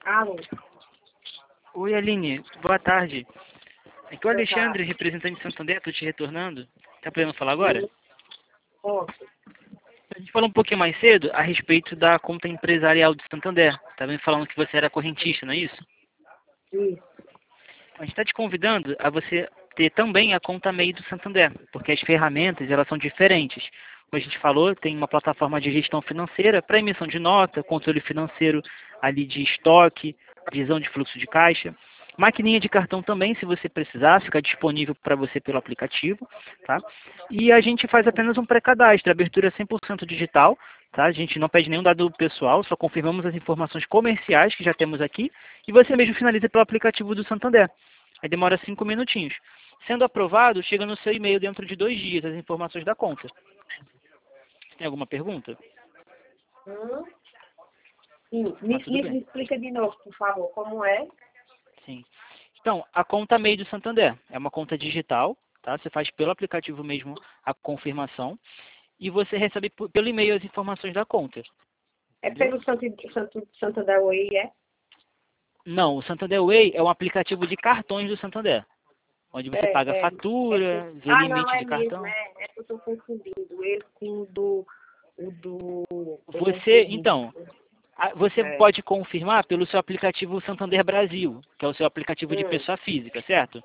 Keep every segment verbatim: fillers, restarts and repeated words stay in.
Alô, Oi, Aline. Boa tarde. Aqui é o boa Alexandre, tarde. representante de Santander. Estou te retornando. Tá podendo falar agora? Posso? A gente falou um pouquinho mais cedo a respeito da conta empresarial de Santander. Tá me falando que você era correntista, não é isso? Isso. A gente está te convidando a você ter também a conta MEI do Santander, porque as ferramentas elas são diferentes. Como a gente falou, tem uma plataforma de gestão financeira para emissão de nota, controle financeiro ali de estoque, visão de fluxo de caixa. Maquininha de cartão também, se você precisar, fica disponível para você pelo aplicativo, tá? E a gente faz apenas um pré-cadastro, abertura cem por cento digital, tá? A gente não pede nenhum dado pessoal, só confirmamos as informações comerciais que já temos aqui e você mesmo finaliza pelo aplicativo do Santander. Aí demora cinco minutinhos. Sendo aprovado, chega no seu e-mail dentro de dois dias as informações da conta. Tem alguma pergunta? Hum? Sim. Ah, Me, tudo me, bem. me explica de novo, por favor, como é? Sim. Então, a conta MEI do Santander é uma conta digital, tá? Você faz pelo aplicativo mesmo a confirmação e você recebe p- pelo e-mail as informações da conta. É Entendeu? pelo Santo, Santo, Santa da Way, é? Não, o Santander Way é um aplicativo de cartões do Santander, onde você paga É, é, é que- fatura, vê ah, não, limite é de mesmo, cartão. é, é que eu estou confundindo ele com o do, o do, do Você, motorista. então, a- você É. pode confirmar pelo seu aplicativo Santander Brasil, que é o seu aplicativo de Hum, pessoa física, certo?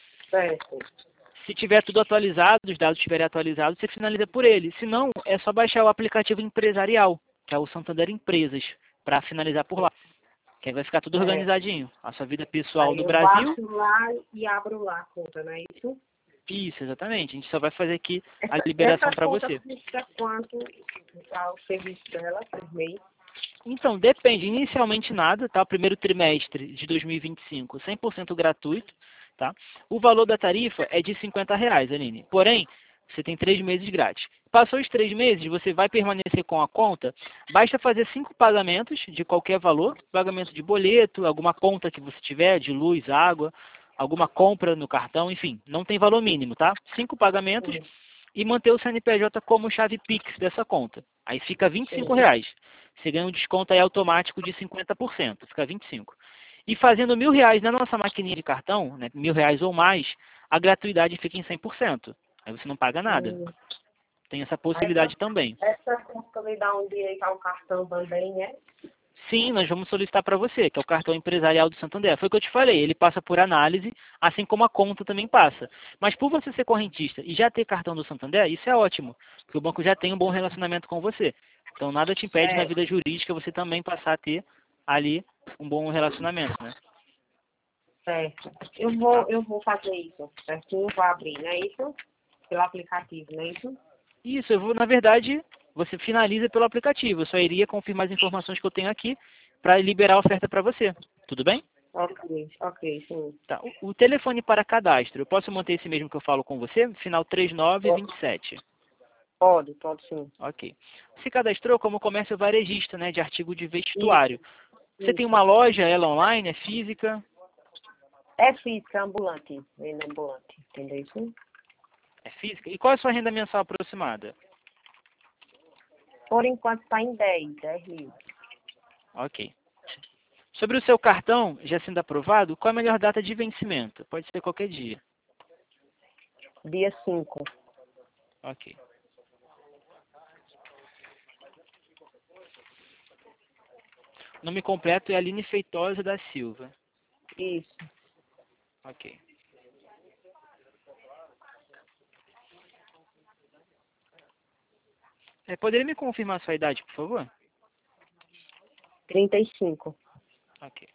certo. Se tiver tudo atualizado, os dados estiverem atualizados, você finaliza por ele. Se não, é só baixar o aplicativo empresarial, que é o Santander Empresas, para finalizar por lá. Que aí vai ficar tudo É. organizadinho. A sua vida pessoal Aí do eu Brasil. baixo lá e abro lá a conta, não é isso? Isso, exatamente. A gente só vai fazer aqui a Essa, liberação essa para conta você. custa quanto ao serviço dela por mês? Então, depende. Inicialmente nada, tá? O primeiro trimestre de dois mil e vinte e cinco, cem por cento gratuito, tá? O valor da tarifa é de cinquenta reais, Aline. Porém, você tem três meses grátis. Passou os três meses, você vai permanecer com a conta. Basta fazer cinco pagamentos de qualquer valor, pagamento de boleto, alguma conta que você tiver, de luz, água, alguma compra no cartão, enfim, não tem valor mínimo, tá? Cinco pagamentos Sim, e manter o C N P J como chave Pix dessa conta. Aí fica vinte e cinco sim. reais. Você ganha um desconto aí automático de cinquenta por cento, fica vinte e cinco. E fazendo mil reais na nossa maquininha de cartão, né, mil reais ou mais, a gratuidade fica em cem por cento. Aí você não paga nada. Hum. Tem essa Essa, possibilidade também. essa conta me dá um direito ao cartão também, é? Sim, nós vamos solicitar para você, que é o cartão empresarial do Santander. Foi o que eu te falei, ele passa por análise, assim como a conta também passa. Mas por você ser correntista e já ter cartão do Santander, isso é ótimo, porque o banco já tem um bom relacionamento com você. Então nada te impede na É, vida jurídica você também passar a ter ali um bom relacionamento, né? certo. Eu vou, Tá? eu vou fazer isso, certinho, vou abrir, não é isso? Pelo aplicativo, não é isso? Isso, eu vou, na verdade, você finaliza pelo aplicativo. Eu só iria confirmar as informações que eu tenho aqui para liberar a oferta para você. Tudo bem? Ok, ok, sim. Tá. O, o telefone para cadastro, eu posso manter esse mesmo que eu falo com você? Final trinta e nove vinte e sete. Pode, pode sim. Ok. Se cadastrou como comércio varejista, né, de artigo de vestuário. Isso, Você tem isso. uma loja, ela online, é física? É física, ambulante, venda ambulante, entendeu isso? É física? E qual é a sua renda mensal aproximada? Por enquanto está em dez, dez mil. Ok. Sobre o seu cartão, já sendo aprovado, qual é a melhor data de vencimento? Pode ser qualquer dia. Dia cinco. Ok. Nome completo é Aline Feitosa da Silva. Isso. Ok. É, poderia me confirmar a sua idade, por favor? trinta e cinco. Ok.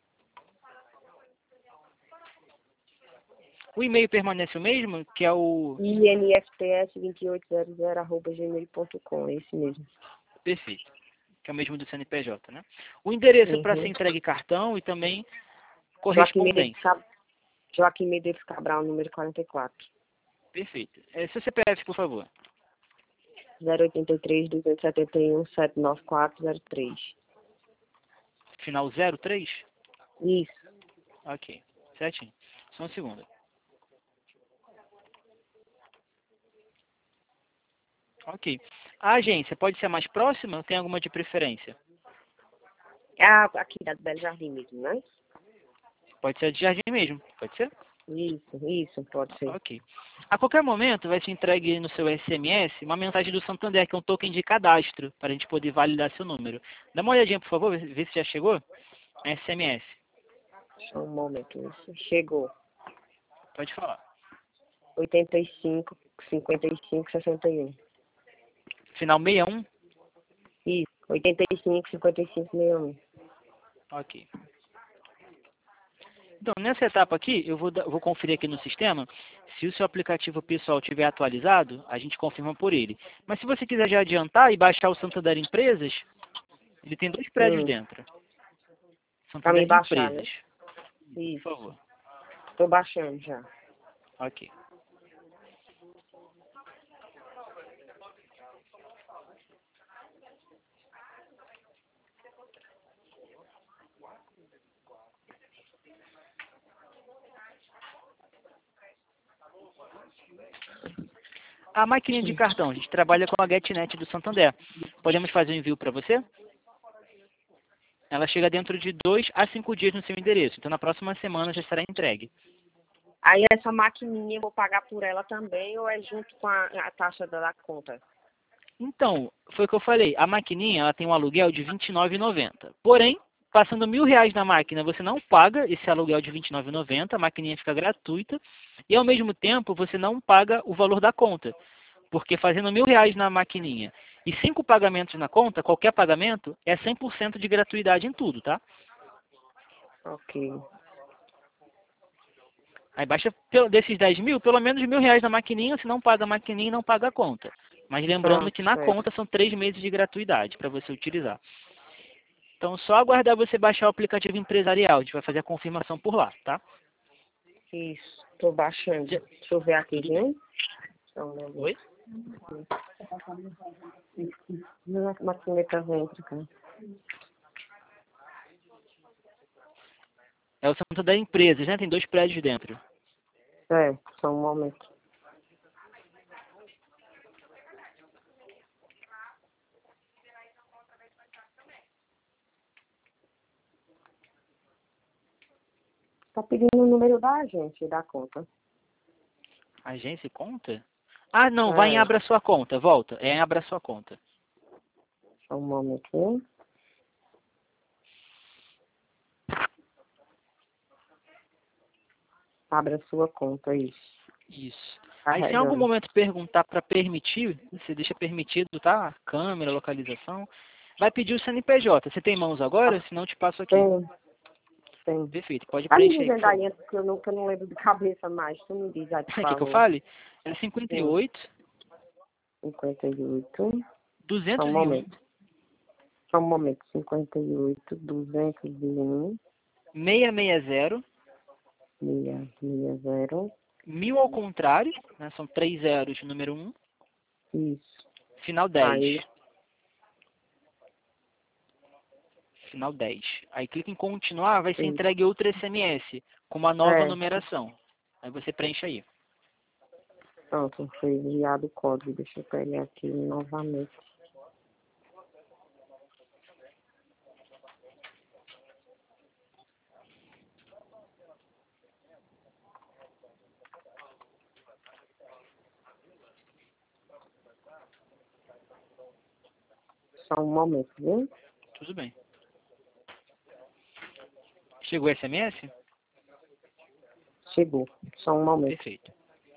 O e-mail permanece o mesmo, que é o... I N F T S dois oito zero zero arroba gmail ponto com, é esse mesmo. Perfeito. Que é o mesmo do C N P J, né? O endereço para ser Uhum. entregue cartão e também Joaquim Medeiros, correspondência. Cab... Joaquim Medeiros Cabral, número quarenta e quatro. Perfeito. É, seu C P F, por favor. zero oito três, dois sete um, sete nove quatro zero três. Final zero três? Isso. Ok. Certinho. Só um segundo. Ok. A agência pode ser a mais próxima ou tem alguma de preferência? É a- aqui da Belo Jardim mesmo, né? Pode ser de Jardim mesmo, pode ser? Isso, isso, pode ser. Ok. A qualquer momento vai ser entregue no seu S M S uma mensagem do Santander, que é um token de cadastro, para a gente poder validar seu número. Dá uma olhadinha, por favor, vê se já chegou. S M S. Só um momento. Isso. Chegou. Pode falar. oitenta e cinco, cinquenta e cinco, sessenta e um. Final sessenta e um. Isso, oitenta e cinco, cinquenta e cinco, sessenta e um. Ok. Então, nessa etapa aqui, eu vou, dar- vou conferir aqui no sistema. Se o seu aplicativo pessoal estiver atualizado, a gente confirma por ele. Mas se você quiser já adiantar e baixar o Santander Empresas, ele tem dois prédios Hum, dentro. pra me Santander baixar, né? Empresas, por Isso. favor. Tô baixando já. Ok. A maquininha de cartão, a gente trabalha com a GetNet do Santander. Podemos fazer o envio para você? Ela chega dentro de dois a cinco dias no seu endereço. Então, na próxima semana já estará entregue. Aí essa maquininha eu vou pagar por ela também ou é junto com a, a taxa da, da conta? Então, foi o que eu falei. A maquininha ela tem um aluguel de vinte e nove reais e noventa centavos. Porém, passando mil reais na máquina, você não paga esse aluguel de vinte e nove reais e noventa centavos. A maquininha fica gratuita. E, ao mesmo tempo, você não paga o valor da conta. Porque fazendo mil reais na maquininha e cinco pagamentos na conta, qualquer pagamento, é cem por cento de gratuidade em tudo, tá? Ok. Aí baixa pelo- desses dez mil, pelo menos mil reais na maquininha, se não paga a maquininha, não paga a conta. Mas lembrando Pronto, que na certo. conta são três meses de gratuidade para você utilizar. Então só aguardar você baixar o aplicativo empresarial, a gente vai fazer a confirmação por lá, tá? Isso, tô baixando. Já- Deixa eu ver aqui, Tudo bem. viu? Só um momento. Oi? Não, maquineta dentro, cara. É o Santo da Empresas, né? Tem dois prédios dentro. É, só um momento. Tá pedindo o número da agente, da conta. Agência e conta? Ah, não, vai em É, Abra Sua Conta, volta. É em Abra Sua Conta. só um momento. Abra sua conta, isso. Isso. Aí se em algum Carregando. momento perguntar para permitir, você deixa permitido, tá? Câmera, localização. Vai pedir o C N P J. Você tem mãos agora? Se não, eu te passo aqui. Tem, tem. Perfeito. Pode Tá me preencher aí, por dizendo aí, favor. antes que eu não, que eu não lembro de cabeça mais. Tu me diz aí, por Quer que eu favor. fale? É cinquenta e Sim. oito, cinquenta e oito. Só um duzentos e um, momento. Só um momento. cinquenta e oito, duzentos e um, seiscentos e sessenta, seiscentos e sessenta. mil ao contrário, né? São três zeros, número um, Isso. final dez. Aí, Final dez. Aí clica em continuar, vai ser isso. entregue outro S M S com uma nova É, numeração. Aí você preenche aí. pronto, foi enviado o código. Deixa eu pegar aqui novamente. Só um momento, viu? Tudo bem. Chegou o S M S? Chegou. Só um momento. Perfeito.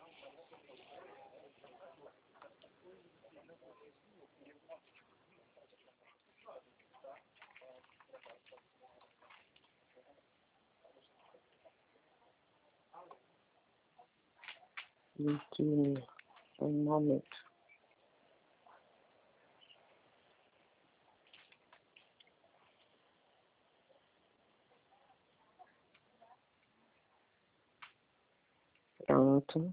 vinte e um. Um momento. Pronto.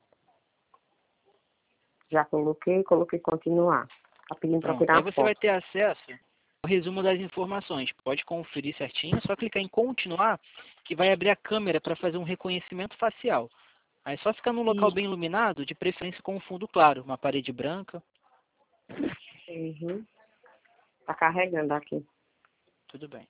Já coloquei, coloquei continuar. Tá pedindo para Pronto. tirar Aí uma você vai foto. ter acesso ao resumo das informações. Pode conferir certinho, é só clicar em continuar que vai abrir a câmera para fazer um reconhecimento facial. Aí é só ficar num local Isso. bem iluminado, de preferência com um fundo claro, uma parede branca. Uhum. Tá carregando aqui. Tudo bem.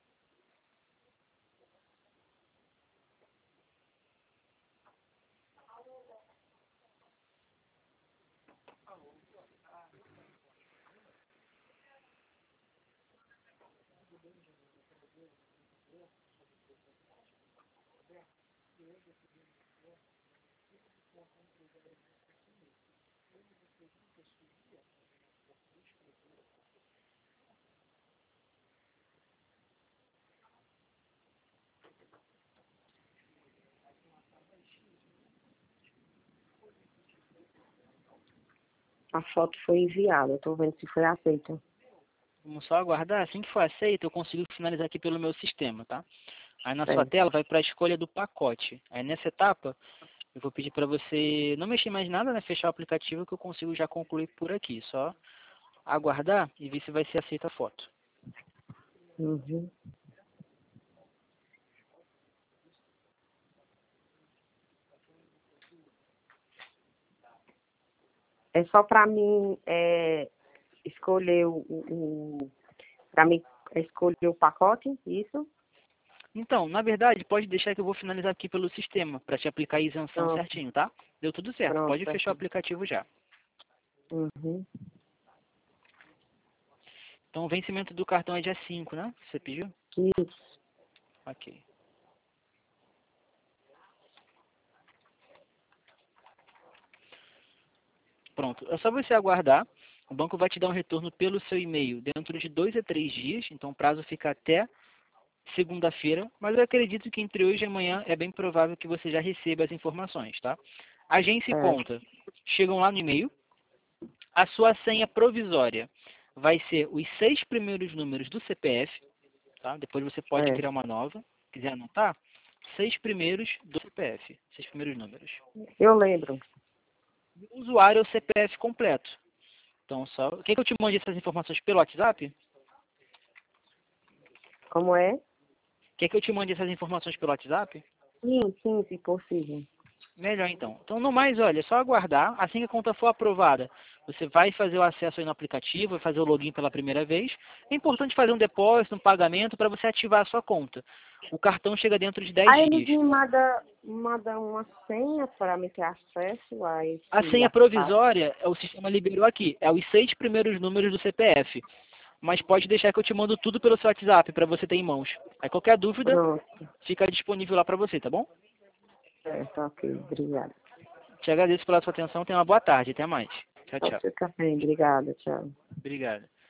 A foto foi enviada, estou vendo se foi aceita. Vamos só aguardar. Assim que for aceito, eu consigo finalizar aqui pelo meu sistema, tá? Aí na sua Certo. tela vai para a escolha do pacote. Aí nessa etapa, eu vou pedir para você não mexer mais nada, né? Fechar o aplicativo que eu consigo já concluir por aqui. Só aguardar e ver se vai ser aceita a foto. Uhum. É só para mim é, escolher o, o para mim escolher o pacote, isso? Então, na verdade, pode deixar que eu vou finalizar aqui pelo sistema, para te aplicar a isenção Pronto, certinho, tá? Deu tudo certo. pronto, Pode fechar o perfeito. aplicativo já. Uhum. Então, o vencimento do cartão é dia cinco, né? Você pediu? Isso. Ok. Pronto. É só você aguardar. O banco vai te dar um retorno pelo seu e-mail dentro de dois a três dias. Então, o prazo fica até segunda-feira. Mas eu acredito que entre hoje e amanhã é bem provável que você já receba as informações, tá? Agência e Certo. conta chegam lá no e-mail. A sua senha provisória vai ser os seis primeiros números do C P F, tá? Depois você pode É. criar uma nova, quiser anotar, seis primeiros do C P F, seis primeiros números. Eu lembro. O usuário é o C P F completo. Então, só... Quer que eu te mande essas informações pelo WhatsApp? Como é? Quer que eu te mande essas informações pelo WhatsApp? Sim, sim, se possível. Melhor então. Então, no mais, olha, é só aguardar. Assim que a conta for aprovada, você vai fazer o acesso aí no aplicativo, vai fazer o login pela primeira vez. É importante fazer um depósito, um pagamento para você ativar a sua conta. O cartão chega dentro de dez Aí eles dias. me mandam, mandam uma senha para me ter acesso a A esse senha aplicativo. provisória, é o sistema liberou aqui, é os seis primeiros números do C P F. Mas pode deixar que eu te mando tudo pelo seu WhatsApp para você ter em mãos. Aí qualquer dúvida, Pronto. fica disponível lá para você, tá bom? Certo, ok. Obrigada. Te agradeço pela sua atenção, tenha uma boa tarde, até mais. Tchau, tchau. Você também. Obrigada. Tchau. Obrigado.